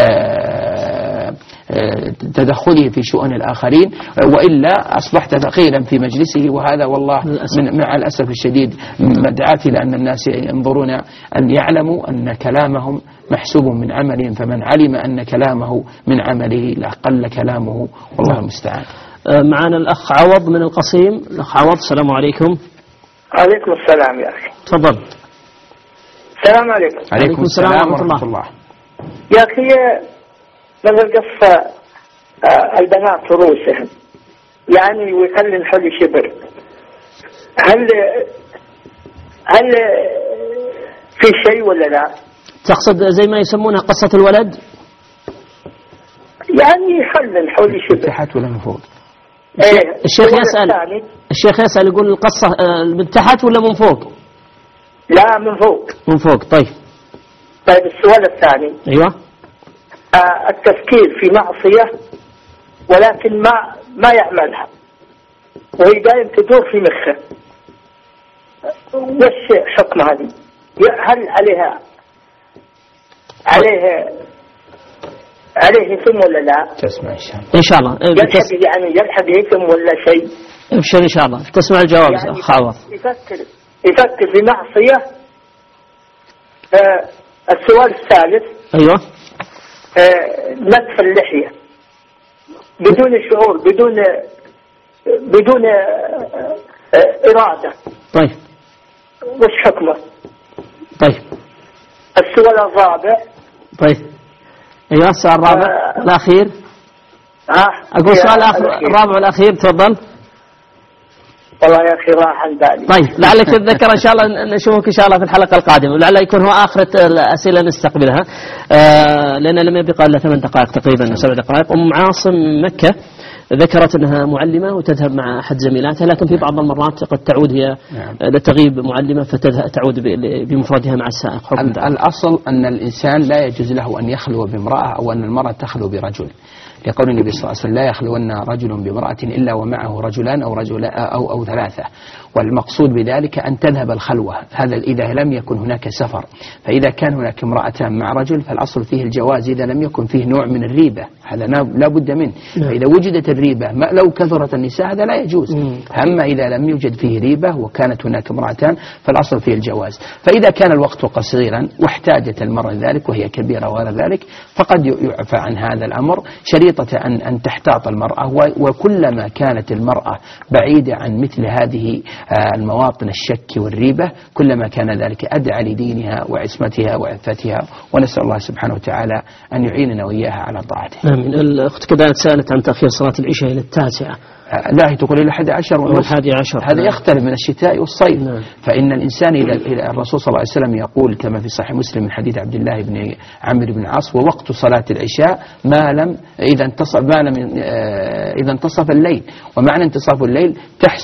تدخله في شؤون الآخرين، وإلا أصبحت ثقيلا في مجلسه، وهذا والله من مع الأسف الشديد مدعاة لأن الناس ينظرون أن يعلموا أن كلامهم محسوب من عملهم، فمن علم أن كلامه من عمله لقل كلامه، والله المستعان. معنا الأخ عوض من القصيم. الأخ عوض السلام عليكم. عليكم السلام يا أخي. تفضل. السلام عليكم. عليكم السلام ورحمة الله. يا أخي من القصة البنات رؤوسهم يعني ويخلي الحلي شبر، هل هل في شيء ولا لا؟ تقصد زي ما يسمونها قصة الولد؟ يعني يخلي الحلي شبر تحت ولا من فوق؟ ايه الشيخ يسأل الشيخ يسأل يقول القصة من تحت ولا من فوق؟ لا من فوق. من فوق. طيب طيب السؤال الثاني. ايوه. آه التفكير في معصية ولكن ما ما يعملها وهي دائما تدور في مخه، وش حكم هذه؟ هل عليها عليه عليه إثم ولا لا؟ تسمع إن شاء الله. إن شاء الله. يلحق يعني يلحق إثم ولا شيء؟ ابشر إن شاء الله تسمع الجواب. يعني خاوض يفكر يفكر في معصية. آه السؤال الثالث. أيوة. آه نتف اللحية بدون شعور، بدون بدون آه آه إرادة. طيب وش حكمه؟ طيب السؤال الرابع. طيب ايوه السؤال الرابع آه الأخير. آه أقول السؤال الرابع والأخير تفضل. والله يا أخي راح عن بالي. طيب لعلك تتذكر إن شاء الله، نشوفك إن شاء الله في الحلقة القادمة، ولعل يكون هو آخرة الأسئلة نستقبلها، آه لأن لم يبقى إلا ثمان دقائق تقريبا، سبع دقائق. أم عاصم مكة ذكرت أنها معلمة وتذهب مع أحد زميلاتها، لكن في بعض المرات قد تعود هي لتغيب معلمة فتعود بمفردها مع السائق. الأصل أن الإنسان لا يجوز له أن يخلو بامرأة أو أن المرأة تخلو برجل، لقول النبي صلى الله عليه وسلم لا يخلون رجل بامرأة إلا ومعه رجلان أو رجل أو أو ثلاثة، والمقصود بذلك أن تذهب الخلوة، هذا إذا لم يكن هناك سفر. فإذا كان هناك امرأتان مع رجل فالأصل فيه الجواز إذا لم يكن فيه نوع من الريبة، هذا لا بد منه. فإذا وجدت الريبة لو كثرت النساء هذا لا يجوز. أما إذا لم يوجد فيه ريبة وكانت هناك امرأتان فالأصل فيه الجواز. فإذا كان الوقت قصيرا واحتاجت المرأة ذلك وهي كبيرة وغير ذلك فقد يعفى عن هذا الأمر، شريطة أن أن تحتاط المرأة. وكلما كانت المرأة بعيدة عن مثل هذه المواطن الشك والريبة كلما كان ذلك أدعى لدينها وعصمتها وعفتها، ونسأل الله سبحانه وتعالى أن يعيننا وإياها على طاعته. آمين. الأخت كذلك سألت عن تأخير صلاة العشاء إلى التاسعة. لا هي تقول إلى الحادي عشر والحادي عشر، هذا نعم. يختلف من الشتاء والصيف. نعم. فإن الإنسان إذا الرسول صلى الله عليه وسلم يقول كما في صحيح مسلم من حديث عبد الله بن عمرو بن العاص ووقت صلاة العشاء ما لم إذا انتصف ما لم إذا انتصف الليل، ومعنى انتصاف الليل تحسب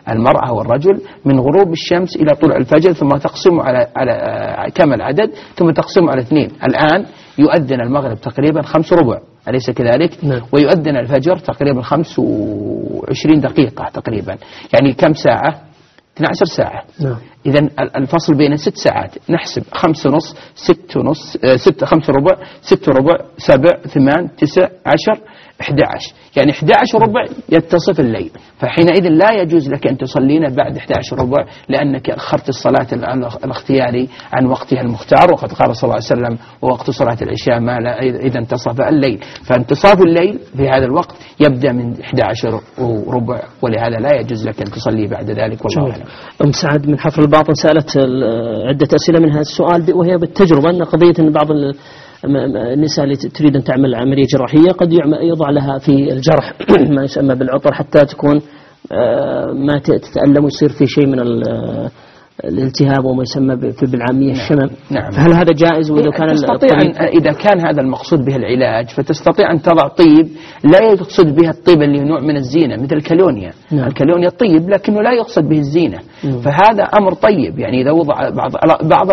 المرأة والرجل من غروب الشمس إلى طلوع الفجر، ثم تقسم على على كم العدد، ثم تقسم على اثنين. الآن يؤذن المغرب تقريبا خمس ربع، أليس كذلك؟ نعم. ويؤذن الفجر تقريبا خمس وعشرين دقيقة تقريبا، يعني كم ساعة؟ اثنتي عشرة ساعة. نعم. إذن الفصل بين ست ساعات، نحسب خمس ونص، ست ونص، ست، خمس ربع، ست ربع، سبع، ثمان، تسع، عشر، إحدى عشر، يعني إحدى عشر ربع يتصف الليل، فحينئذ لا يجوز لك أن تصلين بعد إحدى عشر ربع لأنك أخرت الصلاة الاختياري عن وقتها المختار، وقد قال صلى الله عليه وسلم ووقت صلاة العشاء ما لا إذا انتصف الليل، فانتصاف الليل في هذا الوقت يبدأ من إحدى عشر ربع، ولهذا لا يجوز لك أن تصلي بعد ذلك والله أعلم. أم سعد من حفر الباطن سألت عدة أسئلة من هذا السؤال، وهي بالتجربة أن قضية أن بعض النساء اللي تريد أن تعمل عملية جراحية قد يوضع لها في الجرح ما يسمى بالعطر حتى تكون ما تتألم ويصير في شيء من الالتهاب وما يسمى بالعامية الشمم. نعم. فهل هذا جائز؟ وإذا كان تستطيع إذا كان هذا المقصود به العلاج فتستطيع أن تضع طيب لا يقصد به الطيب اللي نوع من الزينة مثل الكالونيا. نعم. الكالونيا طيب لكنه لا يقصد به الزينة. مم. فهذا أمر طيب، يعني إذا وضع بعض بعض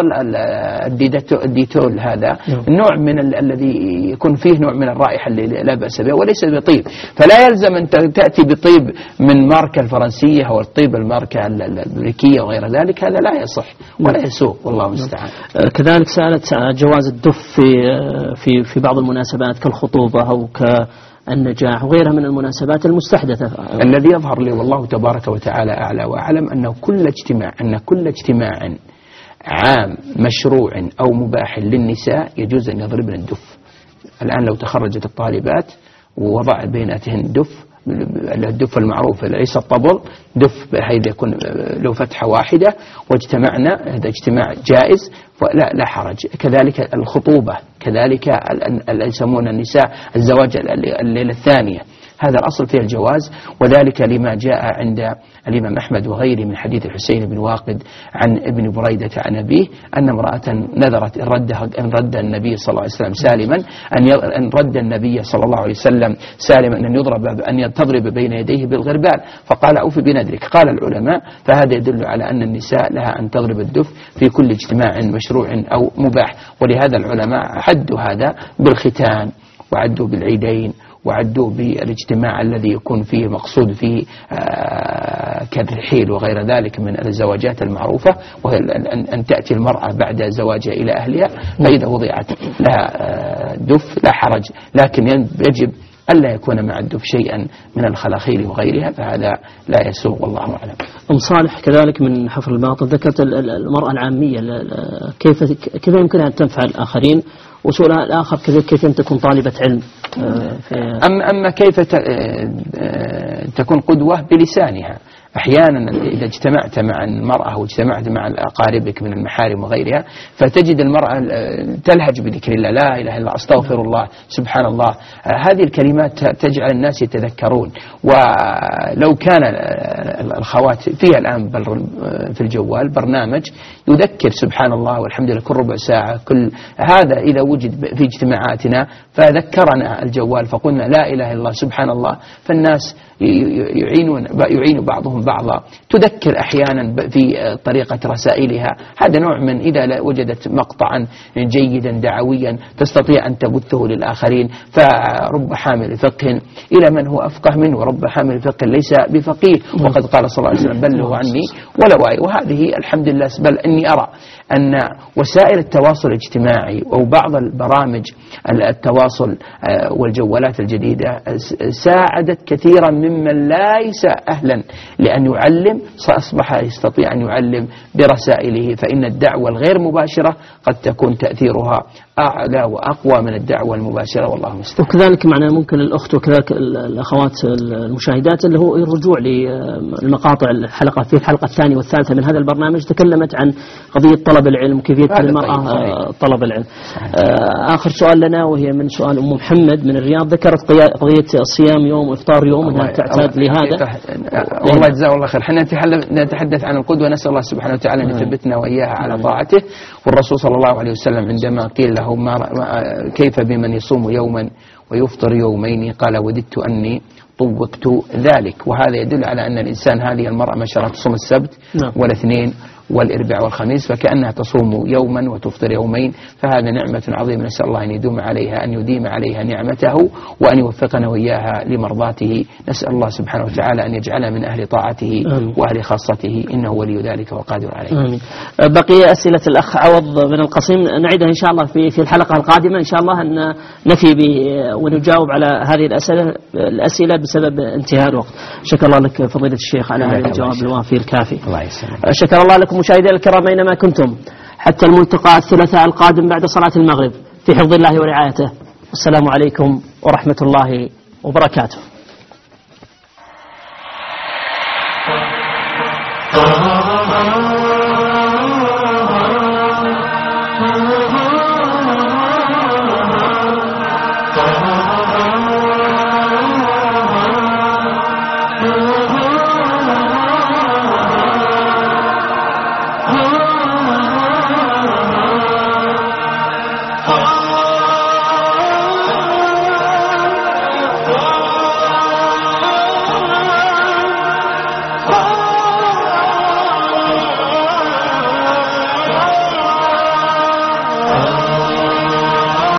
الديتول هذا نعم. نوع من الذي يكون فيه نوع من الرائحة اللي لا بأس بها وليس بطيب، فلا يلزم أن تأتي بطيب من ماركة الفرنسية أو الطيب الماركة الأمريكية وغير ذلك، هذا لا يصح ولا يسوق والله المستعان. كذلك سألت جواز الدف في في في بعض المناسبات كالخطوبة أو كالنجاح وغيرها من المناسبات المستحدثة. الذي يظهر لي والله تبارك وتعالى أعلى وأعلم أنه كل اجتماع أن كل اجتماع عام مشروع أو مباح للنساء يجوز أن يضربن الدف. الآن لو تخرجت الطالبات ووضع بيناتهن دف، الدف المعروف ليس الطبل، دف بحيث يكون له فتحة واحدة واجتمعنا، هذا اجتماع جائز ولا لا حرج. كذلك الخطوبة، كذلك اللي يسمون النساء الزواج الليلة الثانية، هذا الأصل فيه الجواز، وذلك لما جاء عند الإمام أحمد وغيره من حديث الحسين بن واقد عن ابن بريدة عن أبيه أن امرأة نذرت إن ردها أن رد النبي صلى الله عليه وسلم سالما أن رد النبي صلى الله عليه وسلم سالما أن يضرب أن تضرب بين يديه بالغربال، فقال أوفي بنذرك. قال العلماء فهذا يدل على أن النساء لها أن تضرب الدف في كل اجتماع مشروع أو مباح، ولهذا العلماء عدوا هذا بالختان وعدوا بالعيدين وعدوا بالاجتماع الذي يكون فيه مقصود فيه كالرحيل وغير ذلك من الزواجات المعروفة، وهي أن تأتي المرأة بعد زواجها إلى أهلها، فإذا وضعت لها دف لا حرج، لكن يجب ألا يكون مع الدف شيئا من الخلاخيل وغيرها، فهذا لا يسوغ والله أعلم. أم صالح كذلك من حفر الباطن ذكرت المرأة العامية كيف كيف يمكن أن تنفع الآخرين، وسؤالها الآخر كيف تكون طالبة علم. أما أما كيف تكون قدوة بلسانها. أحيانا إذا اجتمعت مع المرأة أو اجتمعت مع أقاربك من المحارم وغيرها فتجد المرأة تلهج بذكر الله، لا إله إلا الله، أستغفر الله، سبحان الله، هذه الكلمات تجعل الناس يتذكرون. ولو كان الخوات فيها الآن في الجوال برنامج يذكر سبحان الله والحمد لله كل ربع ساعة، كل هذا إذا وجد في اجتماعاتنا فذكرنا الجوال فقلنا لا إله إلا الله سبحان الله، فالناس يعينون يعين بعضهم بعضا، تذكر أحيانا في طريقة رسائلها. هذا نوع من إذا وجدت مقطعا جيدا دعويا تستطيع أن تبثه للآخرين، فرب حامل فقه إلى من هو أفقه منه، ورب حامل فقه ليس بفقيه، وقد قال صلى الله عليه وسلم بلغوا عني ولو آية. وهذه الحمد لله، بل إني أرى أن وسائل التواصل الاجتماعي أو بعض البرامج التواصل والجوالات الجديدة ساعدت كثيرا ممن ليس أهلا لأن يعلم، فأصبح يستطيع أن يعلم برسائله، فإن الدعوة الغير مباشرة قد تكون تأثيرها أعلى وأقوى من الدعوة المباشرة والله مستعان. وكذلك معنا ممكن الأخت وكذلك الأخوات المشاهدات اللي هو الرجوع للمقاطع الحلقة في الحلقة الثانية والثالثة من هذا البرنامج تكلمت عن قضية طلب العلم وكيفية المرأة طلب العلم. آخر سؤال لنا وهي من سؤال أم محمد من الرياض، ذكرت قضية صيام يوم وإفطار يوم أنها تعتاد لهذا. والله جزاه الله خير. حنا نتحدث عن القدوة، نسأل الله سبحانه وتعالى أن يثبتنا وإياها على طاعته. والرسول صلى الله عليه وسلم عندما قيل له ما كيف بمن يصوم يوما ويفطر يومين، قال وددت أني طوقت ذلك. وهذا يدل على أن الإنسان، هذه المرأة ما شاء الله تصوم السبت والاثنين والإربع والخميس، فكأنها تصوم يوما وتفطر يومين، فهذا نعمة عظيمة، نسأل الله أن يدوم عليها، أن يديم عليها نعمته، وأن يوفقنا وإياها لمرضاته. نسأل الله سبحانه وتعالى أن يجعلنا من أهل طاعته آمين. وأهل خاصته، إنه ولي ذلك والقادر عليه. آمين. بقي أسئلة الأخ عوض بن القصيم نعيدها إن شاء الله في في الحلقة القادمة إن شاء الله، أن نفي ونجاوب على هذه الأسئلة الأسئلة بسبب انتهاء الوقت. شكر الله لك فضيلة الشيخ على هذا الجواب الوافي الكافي. الله يسلمك. شكر الله لكم مشاهدينا الكرام أينما كنتم، حتى الملتقى الثلاثاء القادم بعد صلاة المغرب، في حفظ الله ورعايته. السلام عليكم ورحمة الله وبركاته. Oh